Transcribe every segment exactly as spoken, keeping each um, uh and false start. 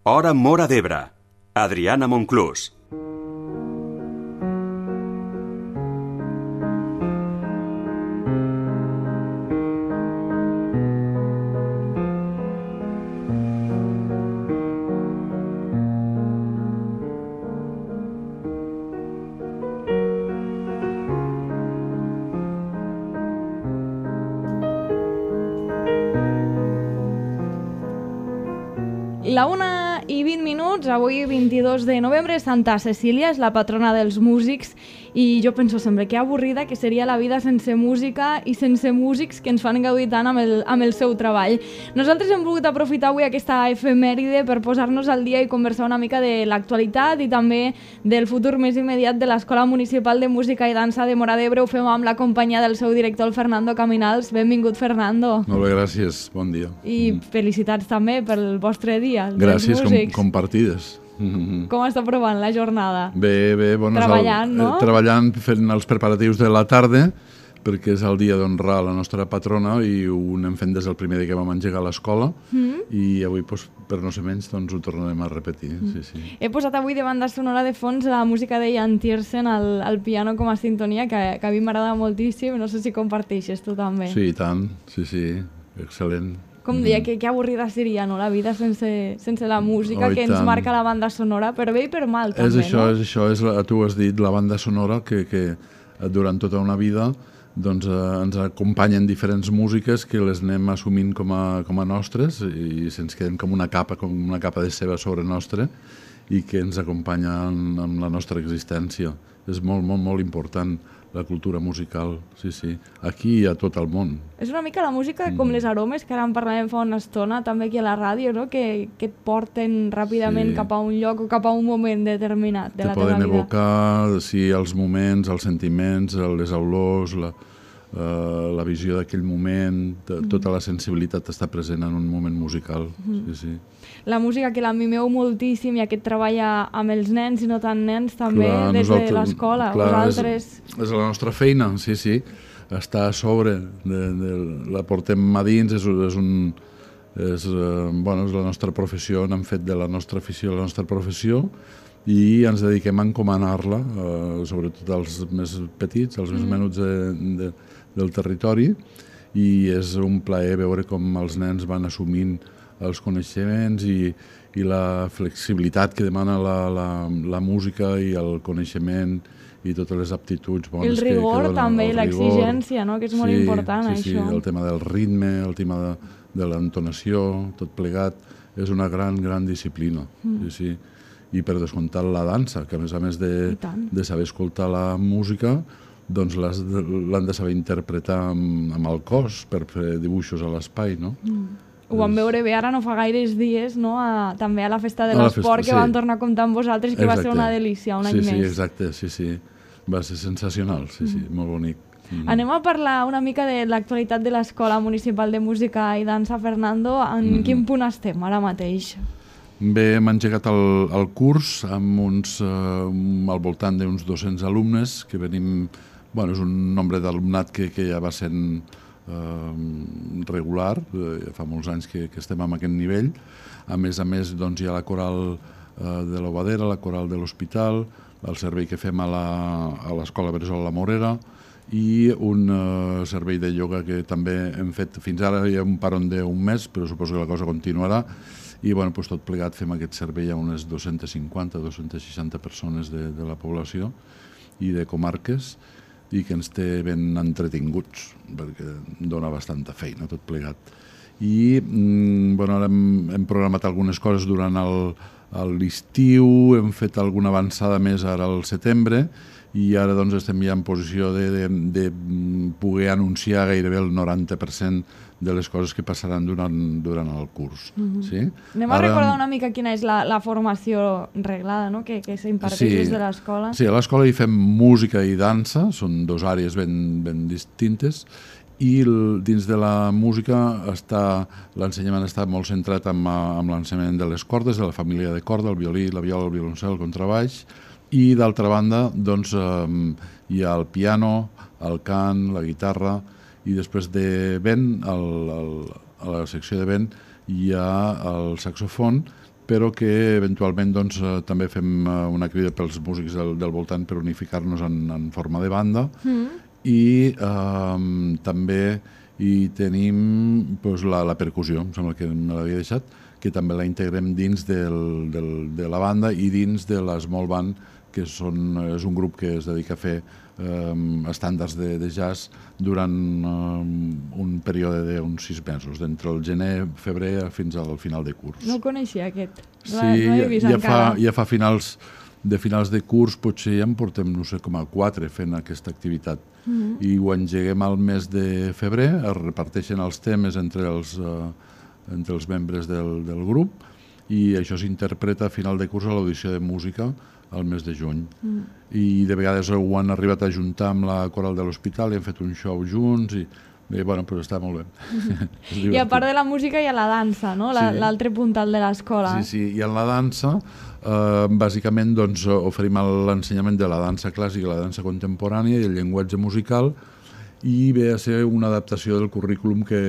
Hora Móra d'Ebre. Adriana Monclús. La una i vint minuts, avui vint-i-dos de novembre, Santa Cecília és la patrona dels músics i jo penso sempre que avorrida que seria la vida sense música i sense músics que ens fan gaudir tant amb el, amb el seu treball. Nosaltres hem volgut aprofitar avui aquesta efemèride per posar-nos al dia i conversar una mica de l'actualitat i també del futur més immediat de l'Escola Municipal de Música i Dansa de Móra d'Ebre. Ho fem amb la companyia del seu director, el Fernando Caminals. Benvingut, Fernando. Molt bé, gràcies. Bon dia. I mm. felicitats també pel vostre dia. Gràcies, com, compartides. Com està provant la jornada? Bé, bé. Bueno, treballant, el, no? Eh, treballant, fent els preparatius de la tarda, perquè és el dia d'honrar la nostra patrona i ho anem fent des del primer dia que vam engegar a l'escola mm. i avui, doncs, per no ser menys, doncs, ho tornarem a repetir. Mm. Sí, sí. He posat avui de banda sonora de fons la música de Jan Tiersen al, al piano com a sintonia, que, que a mi m'agrada moltíssim. No sé si comparteixes tu també. Sí, i tant. Sí, sí. Excel·lent. Com deia, que, que avorrida seria, no?, la vida sense, sense la música, oh, que ens tant. Marca la banda sonora, per bé i per mal, també, és això, no? És això, és la, tu has dit, la banda sonora, que, que durant tota una vida doncs, eh, ens acompanyen diferents músiques que les anem assumint com a, com a nostres i se'ns queden com una capa, com una capa de ceba sobre nostre i que ens acompanyen en la nostra existència. És molt, molt, molt important la cultura musical, sí, sí, aquí i a tot el món. És una mica la música com mm. les aromes, que ara en parlàvem fa una estona, també aquí a la ràdio, no?, que, que et porten ràpidament sí. cap a un lloc o cap a un moment determinat de Te la teva vida. Te poden evocar, sí, els moments, els sentiments, les olors, la, uh, la visió d'aquell moment, de, mm. tota la sensibilitat està present en un moment musical, mm. sí, sí. La música que la mimeu moltíssim i aquest treball amb els nens i no tan nens també clar, des de l'escola. Vosaltres... És, és la nostra feina, sí, sí. Està a sobre, de, de, la portem a dins, és, és, un, és, eh, bueno, és la nostra professió, n'hem fet de la nostra afició la nostra professió i ens dediquem a encomanar-la, eh, sobretot als més petits, als mm. més menuts de, de, del territori, i és un plaer veure com els nens van assumint els coneixements i, i la flexibilitat que demana la, la, la música i el coneixement i totes les aptituds bones. El rigor que, que també, l'exigència, no?, que és molt sí, important, sí, això. Sí, el tema del ritme, el tema de, de l'entonació, tot plegat, és una gran, gran disciplina. Mm. Sí, sí. I per descomptar la dansa, que a més a més de, de saber escoltar la música, doncs l'han de saber interpretar amb, amb el cos per fer dibuixos a l'espai, no? Mm. Ho vam veure bé ara no fa gaires dies, no? A, també a la Festa de l'Esport, que sí. vam tornar a comptar amb vosaltres, que exacte. Va ser una delícia, un sí, any sí, més. Sí, exacte, sí, sí. Va ser sensacional, sí, sí, mm. molt bonic. Mm. Anem a parlar una mica de l'actualitat de l'Escola Municipal de Música i Dansa, Fernando. En mm. quin punt estem ara mateix? Bé, hem engegat el, el curs amb uns, eh, al voltant d'uns dos-cents alumnes, que venim, bueno, és un nombre d'alumnat que, que ja va sent Uh, regular, uh, fa molts anys que, que estem amb aquest nivell. A més a més, doncs, hi ha la coral uh, de l'Obadera, la coral de l'Hospital, el servei que fem a l'Escola Bressol La Morera i un uh, servei de ioga que també hem fet fins ara. Hi ha un paron d'un mes, però suposo que la cosa continuarà i bueno, doncs, tot plegat fem aquest servei a unes dos-centes cinquanta a dos-centes seixanta persones de, de la població i de comarques i que ens té ben entretinguts, perquè dona bastanta feina tot plegat. I mm, bueno, ara hem, hem programat algunes coses durant l'estiu, hem fet alguna avançada més ara al setembre, i ara doncs, estem ja en posició de, de, de poder anunciar gairebé el noranta per cent de les coses que passaran durant, durant el curs. Mm-hmm. Sí? Anem a ara... recordar una mica quina és la, la formació reglada, no?, que, que s'imparteix sí. des de l'escola. Sí, a l'escola hi fem música i dansa, són dues àrees ben, ben distintes, i el, dins de la música està, l'ensenyament està molt centrat amb, amb l'ensenyament de les cordes, de la família de corda, el violí, la viola, el violoncel, el contrabaix, i d'altra banda doncs, eh, hi ha el piano, el cant, la guitarra, i després de vent, el, el, a la secció de vent, hi ha el saxofon però que eventualment doncs, eh, també fem eh, una crida pels músics del, del voltant per unificar-nos en, en forma de banda mm. i eh, també hi tenim pues, la, la percussió, em sembla que me l'havia deixat, que també la integrem dins del, del, de la banda i dins de la Small Band, que són, és un grup que es dedica a fer eh, estàndards de, de jazz durant eh, un període d'uns sis mesos, d'entre el gener, febrer fins al final de curs. No el coneixia, aquest. No, sí, no l'he vist ja, encara. fa, ja fa finals de finals de curs, potser ja en portem, no sé, com a quatre fent aquesta activitat. Mm-hmm. I ho engeguem al mes de febrer, es reparteixen els temes entre els, eh, entre els membres del, del grup i això s'interpreta a final de curs a l'audició de música al mes de juny. Mm. I de vegades ho han arribat a juntar amb la coral de l'hospital i han fet un show junts i bé, bueno, però està molt bé. Mm-hmm. I a part de la música hi ha la dansa, no? L'altre sí. puntal de l'escola. Sí, sí, i en la dansa eh, bàsicament doncs, oferim l'ensenyament de la dansa clàssica, la dansa contemporània i el llenguatge musical i ve a ser una adaptació del currículum que,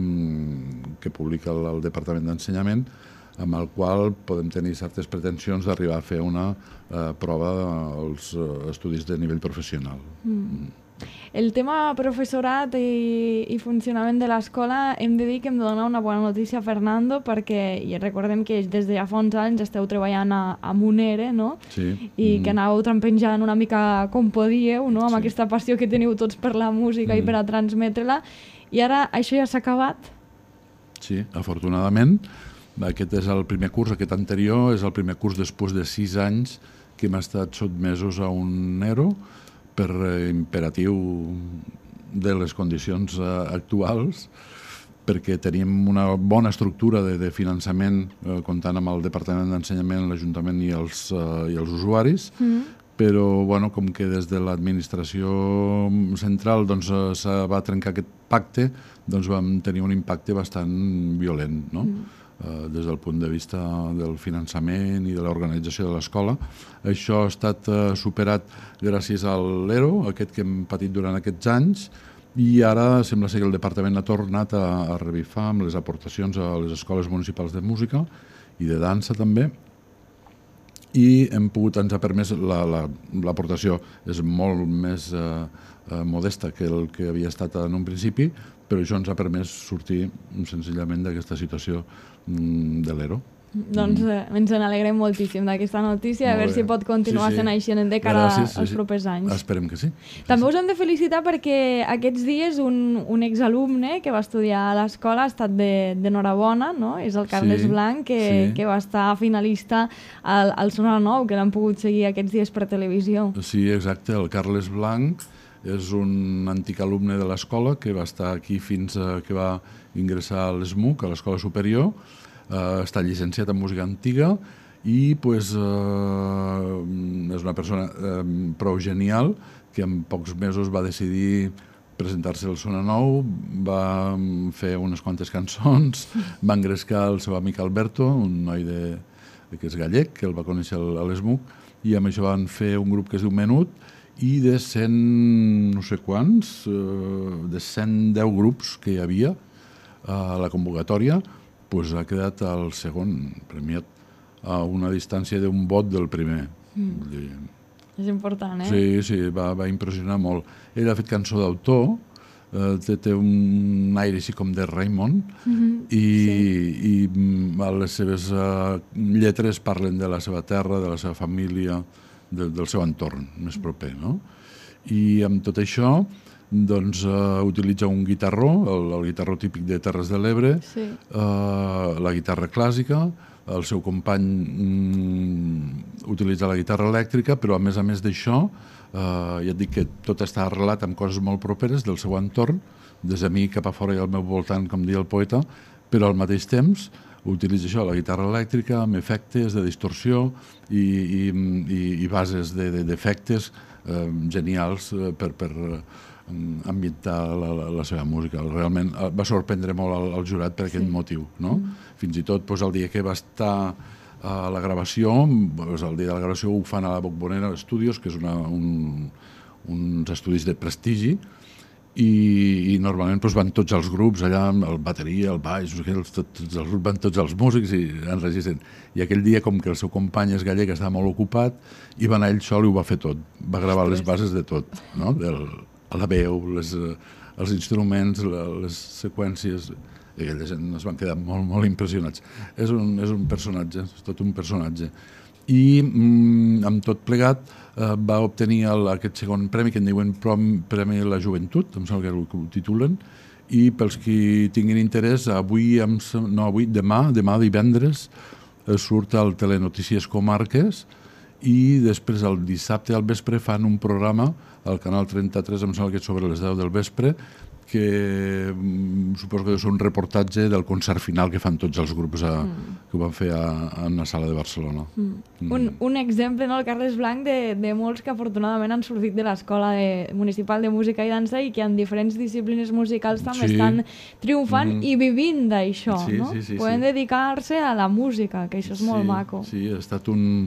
que publica el, el Departament d'Ensenyament, amb el qual podem tenir certes pretensions d'arribar a fer una eh, prova als eh, estudis de nivell professional. Mm. El tema professorat i, i funcionament de l'escola, hem de dir que hem de donar una bona notícia a Fernando, perquè i recordem que des de ja fa uns anys esteu treballant a, a Munere, no? Sí. I mm. que anàveu trempenjant una mica com podíeu, no? Amb sí. aquesta passió que teniu tots per la música mm. i per a transmetre-la. I ara això ja s'ha acabat? Sí, afortunadament. Aquest és el primer curs, aquest anterior és el primer curs després de sis anys que hem estat sotmesos a un E R O per imperatiu de les condicions actuals, perquè tenim una bona estructura de, de finançament eh, comptant amb el Departament d'Ensenyament, l'Ajuntament i, els, eh, i els usuaris, mm. però bueno, com que des de l'administració central doncs, se va trencar aquest pacte, doncs vam tenir un impacte bastant violent, no? Mm. Uh, des del punt de vista del finançament i de l'organització de l'escola. Això ha estat uh, superat gràcies a l'E R O, aquest que hem patit durant aquests anys, i ara sembla ser que el departament ha tornat a, a revifar amb les aportacions a les escoles municipals de música i de dansa també, i hem pogut, ens ha permès, l'aportació la, la, és molt més uh, uh, modesta que el que havia estat en un principi, però això ens ha permès sortir senzillament d'aquesta situació mm, de l'E R O. Doncs eh, ens n'alegrem moltíssim d'aquesta notícia, a veure si pot continuar sí, sí. sent així de cara Gràcies, als sí, propers anys. Esperem que sí. També sí, us hem de felicitar perquè aquests dies un, un exalumne que va estudiar a l'escola ha estat d'enhorabona, no? És el Carles sí, Blanc, que, sí. que va estar finalista al, al Sonora Nou, que l'han pogut seguir aquests dies per televisió. Sí, exacte, el Carles Blanc és un antic alumne de l'escola que va estar aquí fins a, que va ingressar a l'ESMUC, a l'Escola Superior. Uh, està llicenciat en música antiga i pues, uh, és una persona uh, prou genial que en pocs mesos va decidir presentar-se al Sona Nou, va fer unes quantes cançons, va engrescar el seu amic Alberto, un noi de, de que és gallec, que el va conèixer a l'ESMUC, i amb això van fer un grup que es diu Menut, i de cent no sé quants, uh, de cent deu grups que hi havia a la convocatòria, pues ha quedat el segon premiat a una distància d'un vot del primer. Mm. Vull dir... És important, eh? Sí, sí, va, va impressionar molt. Ell ha fet cançó d'autor, eh, té, té un aire així com de Raymond, mm-hmm. i, sí. i les seves uh, lletres parlen de la seva terra, de la seva família, de, del seu entorn més proper, no? I amb tot això doncs uh, utilitza un guitarró, el, el guitarró típic de Terres de l'Ebre, sí. uh, la guitarra clàssica, el seu company mm, utilitza la guitarra elèctrica, però a més a més d'això, uh, ja et dic que tot està arrelat amb coses molt properes del seu entorn, des de mi cap a fora i al meu voltant, com diu el poeta, però al mateix temps utilitza això, la guitarra elèctrica, amb efectes de distorsió i, i, i, i bases d'efectes de, de, uh, genials uh, per... per uh, ambientar la, la, la seva música. Realment va sorprendre molt el, el jurat per aquest sí. motiu, no? Mm. Fins i tot doncs, el dia que va estar a la gravació, doncs, el dia de la gravació ho fan a la Bombonera Studios, que és una, un, uns estudis de prestigi, i, i normalment doncs, van tots els grups allà, el bateria, el baix, tots, tots els grups, van tots els músics i enregistren. I aquell dia, com que el seu company és gallec, estava molt ocupat, i va anar ell sol i ho va fer tot. Va gravar les bases de tot, no? Del, la veu, les, els instruments, les seqüències, i aquella gent es van quedar molt, molt impressionats. És un, és un personatge, és tot un personatge. I mm, amb tot plegat eh, va obtenir el, aquest segon premi que en diuen Premi la Joventut, em sembla que ho titulen, i pels qui tinguin interès, avui, no avui, demà, demà divendres, eh, surt al Telenotícies Comarques i després el dissabte al vespre fan un programa al Canal trenta-tres, em sembla que és sobre les deu del vespre, que mm, suposo que és un reportatge del concert final que fan tots els grups a, mm. que ho van fer a, a una sala de Barcelona. Mm. Mm. Un, un exemple, no, el Carles Blanc, de, de molts que afortunadament han sortit de l'Escola de, Municipal de Música i Dansa i que en diferents disciplines musicals també sí. estan triomfant mm. i vivint d'això, sí, no? Sí, sí, Poden sí. dedicar-se a la música, que això és sí, molt maco. Sí, ha estat un...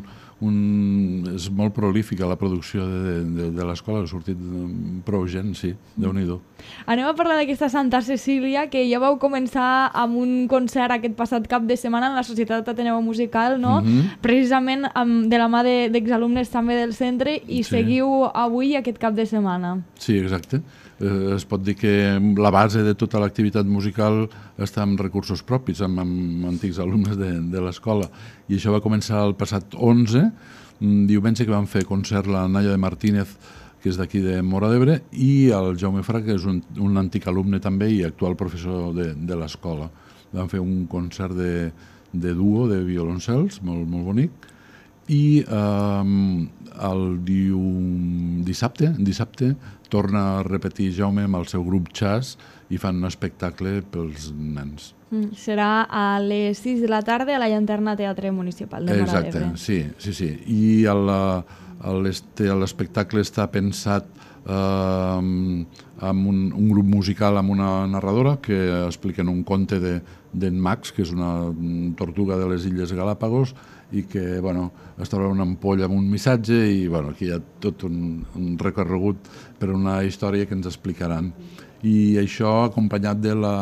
Un, és molt prolífica la producció de, de, de l'escola, ha sortit prou gent, sí, Déu-n'hi-do. Anem a parlar d'aquesta Santa Cecília, que ja vau començar amb un concert aquest passat cap de setmana en la Societat Ateneu Musical, no? Mm-hmm. Precisament amb, de la mà d'exalumnes també del centre, i sí. seguiu avui aquest cap de setmana. Sí, exacte. Eh, es pot dir que la base de tota l'activitat musical està amb recursos propis, amb, amb antics alumnes de, de l'escola. I això va començar el passat onze, diumenge, que van fer concert la Naya de Martínez, que és d'aquí de Móra d'Ebre, i el Jaume Fra, que és un, un antic alumne també i actual professor de, de l'escola. Van fer un concert de, de duo, de violoncels, molt, molt bonic. I eh, el dium, dissabte, dissabte torna a repetir Jaume amb el seu grup jazz i fan un espectacle pels nens. Mm, serà a les sis de la tarda a la Llanterna Teatre Municipal de Móra d'Ebre. Exacte, sí, sí, sí. I l'espectacle està pensat eh, amb un, un grup musical, amb una narradora que expliquen un conte de, d'en Max, que és una tortuga de les Illes Galàpagos, i que, bueno, es troba una ampolla amb un missatge i, bueno, aquí hi ha tot un, un recorregut per una història que ens explicaran. I això acompanyat de la,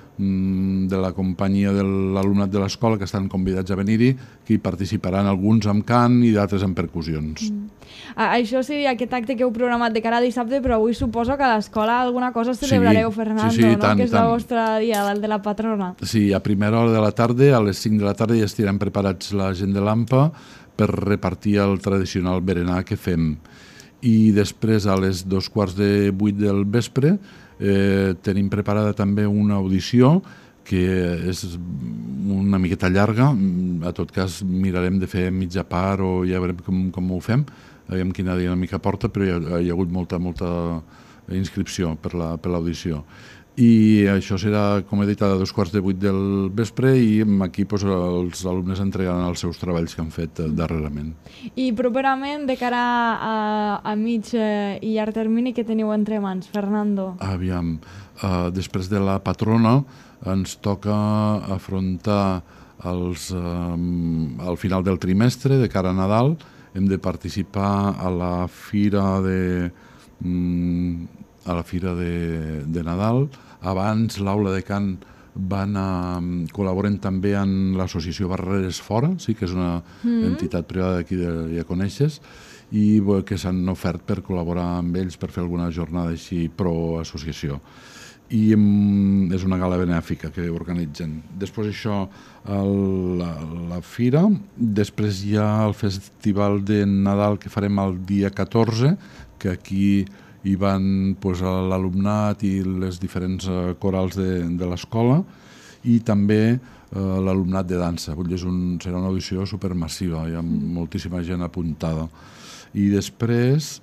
de la companyia de l'alumnat de l'escola, que estan convidats a venir-hi, que hi participaran alguns amb cant i d'altres amb percussions. Mm. Això seria aquest acte que heu programat de cara a dissabte, però avui suposo que a l'escola alguna cosa celebrareu, sí, Fernando, sí, sí, no? tant, Que és tant. el vostre dia, el de la patrona. Sí, a primera hora de la tarda, a les cinc de la tarda, ja estiran preparats la gent de l'AMPA per repartir el tradicional berenar que fem. I després, a les dos quarts de vuit del vespre, eh, tenim preparada també una audició que és una miqueta llarga. A tot cas, mirarem de fer mitja part o ja veurem com, com ho fem. Aviam quina dinàmica porta, però hi ha, hi ha hagut molta, molta inscripció per la, per l'audició. I això serà, com he dit, a dos quarts de vuit del vespre i aquí doncs, els alumnes entregaran els seus treballs que han fet eh, darrerament. I properament, de cara a, a mig eh, i llarg termini, què teniu entre mans, Fernando? Aviam, uh, després de la patrona ens toca afrontar els, um, al final del trimestre, de cara a Nadal. Hem de participar a la fira de, um, a la fira de, de Nadal. Abans l'Aula de Cant van a, col·laboren també en l'associació Barreres Fora, sí, que és una mm. entitat privada d'aquí, ja coneixes, i bueno, que s'han ofert per col·laborar amb ells per fer alguna jornada així pro-associació. I um, és una gala benèfica que organitzen. Després això, el, la, la fira, després hi ha el festival de Nadal que farem el dia catorze, que aquí hi van pues, l'alumnat i les diferents uh, corals de, de l'escola, i també uh, l'alumnat de dansa. Vull dir, és un, serà una audició supermassiva, hi ha moltíssima gent apuntada. I després,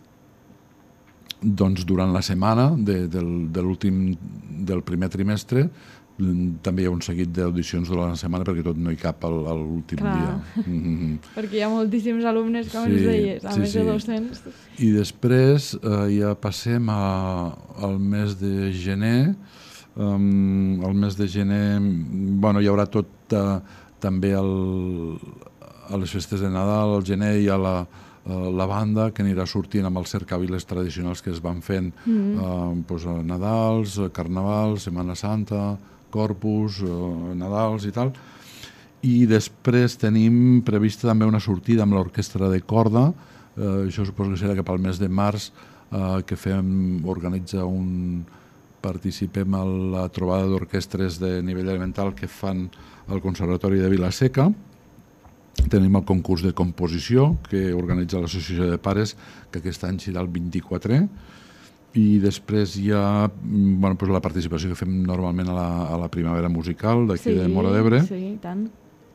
doncs, durant la setmana de, del, de l'últim, del primer trimestre, també hi ha un seguit d'audicions durant la setmana perquè tot no hi cap a l'últim dia. Mm-hmm. Perquè hi ha moltíssims alumnes, com sí, ens deies, a sí, més sí. de dos-cents. I després eh, ja passem a, al mes de gener. Um, al mes de gener bueno, hi haurà tot eh, també el, a les festes de Nadal, al gener hi ha la, uh, la banda que anirà sortint amb els cercaviles tradicionals que es van fent, mm. uh, pues, uh, Nadals, Carnavals, Setmana Santa, Corpus, uh, Nadals i tal. I després tenim prevista també una sortida amb l'orquestra de corda, uh, això suposo que serà cap al mes de març, uh, que fem, organitza un... participem a la trobada d'orquestres de nivell elemental que fan al Conservatori de Vila-seca. Tenim el concurs de composició que organitza l'Associació de Pares, que aquest any serà el vint-i-quatre, i després hi ha bueno, pues la participació que fem normalment a la, a la primavera musical d'aquí sí, de Móra d'Ebre. Sí, tant.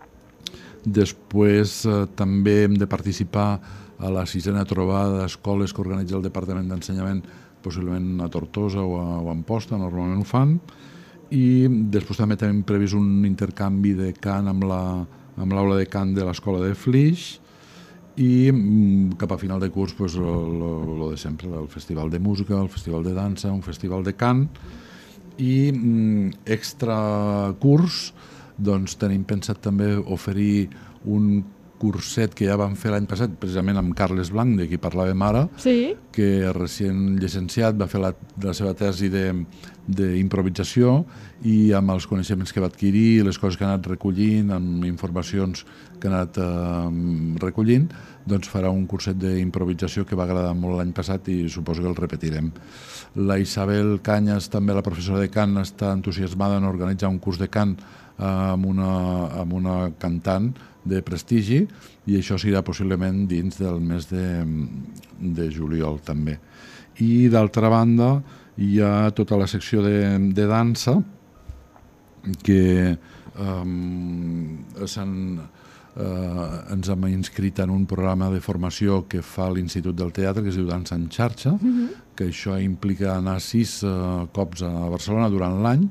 Després eh, també hem de participar a la sisena trobada d'escoles que organitza el Departament d'Ensenyament, possiblement a Tortosa o a, o a Amposta, normalment ho fan. I després també tenim previst un intercanvi de cant amb la amb l'aula de cant de l'escola de Flix i cap a final de curs pues, el de sempre, el festival de música, el festival de dansa, un festival de cant i extra curs doncs tenim pensat també oferir un curset que ja vam fer l'any passat, precisament amb Carles Blanc, de qui parlàvem ara, sí. que recient llicenciat va fer la, la seva tesi d'improvisació i amb els coneixements que va adquirir, les coses que ha anat recollint, amb informacions que ha anat eh, recollint, doncs farà un curset d'improvisació que va agradar molt l'any passat i suposo que el repetirem. La Isabel Canyes, també la professora de cant, està entusiasmada en organitzar un curs de cant eh, amb, una, amb una cantant de prestigi i això serà possiblement dins del mes de, de juliol també. I d'altra banda hi ha tota la secció de, de dansa que um, s'han, uh, ens hem inscrit en un programa de formació que fa l'Institut del Teatre que es diu Dansa en xarxa, mm-hmm. que això implica anar sis uh, cops a Barcelona durant l'any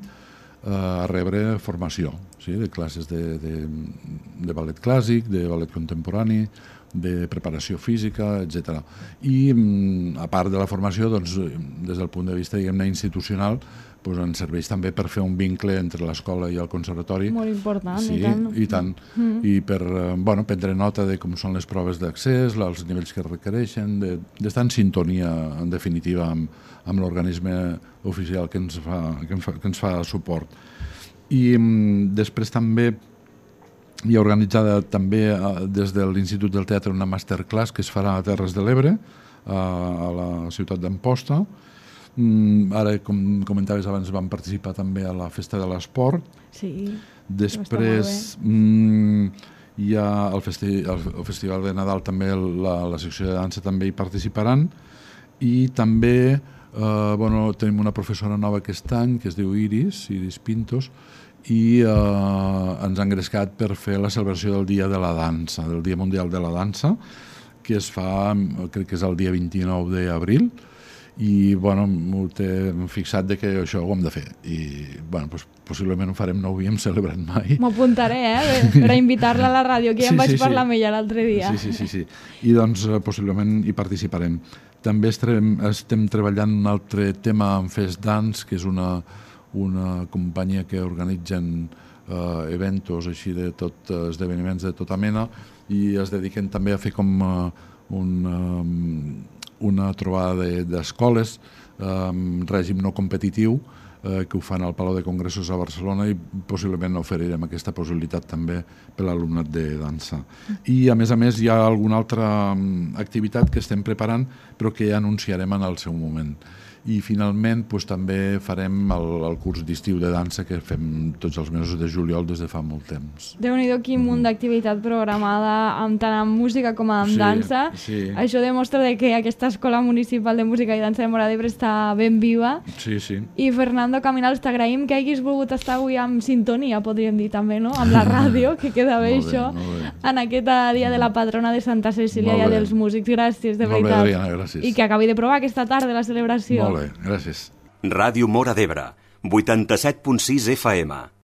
a rebre formació, sí? De classes de, de, de ballet clàssic, de ballet contemporani, de preparació física, etcètera. I a part de la formació, doncs, des del punt de vista diguem-ne institucional, doncs ens serveix també per fer un vincle entre l'escola i el conservatori. Molt important, sí, i tant. I tant. Mm. I per bueno, prendre nota de com són les proves d'accés, els nivells que requereixen, d'estar en sintonia, en definitiva, amb, amb l'organisme oficial que ens fa, que ens fa, que ens fa suport. I um, després també hi ha organitzada també uh, des de l'Institut del Teatre una masterclass que es farà a Terres de l'Ebre, uh, a la ciutat d'Amposta. Mm, ara, com comentaves abans, vam participar també a la Festa de l'Esport. Sí, després mm, hi ha el, festi el, el Festival de Nadal, també la, la secció de dansa també hi participaran. I també eh, bueno, tenim una professora nova aquest any que es diu Iris, Iris Pintos, i eh, ens ha engrescat per fer la celebració del Dia de la Dansa, del Dia Mundial de la Dansa, que es fa, crec que és el dia vint-i-nou d'abril, i bueno, m'ho té fixat de que això ho hem de fer i bueno, pues, possiblement ho farem, no ho havíem celebrat mai. M'ho apuntaré, eh? Per a invitar-la a la ràdio, que ja sí, em vaig sí, parlar sí. amb ella l'altre dia. Sí, sí, sí, sí. I doncs possiblement hi participarem. També estem, estem treballant un altre tema en Fest Dance, que és una, una companyia que organitzen eh, eventos així de tot, esdeveniments de tota mena, i es dediquen també a fer com uh, un... Um, una trobada d'escoles de, amb règim no competitiu eh, que ho fan al Palau de Congressos a Barcelona i possiblement oferirem aquesta possibilitat també per l'alumnat de dansa. I a més a més hi ha alguna altra activitat que estem preparant però que ja anunciarem en el seu moment. I finalment doncs, també farem el, el curs d'estiu de dansa que fem tots els mesos de juliol des de fa molt temps. Déu-n'hi-do quin munt d'activitat programada amb tant amb música com amb sí, dansa. Sí. Això demostra que aquesta Escola Municipal de Música i Dansa de Móra d'Ebre està ben viva. Sí, sí. I Fernando Caminals, t'agraïm que hagis volgut estar avui amb sintonia, podríem dir també, no? Amb la ràdio, que queda bé, molt bé això, bé. En aquest dia de la patrona de Santa Cecília i dels músics. Gràcies, de molt veritat. Bé, Adriana, gràcies. I que acabi de provar aquesta tarda la celebració. Molt bé, gràcies. Ràdio Móra d'Ebre, vuitanta-set punt sis F M.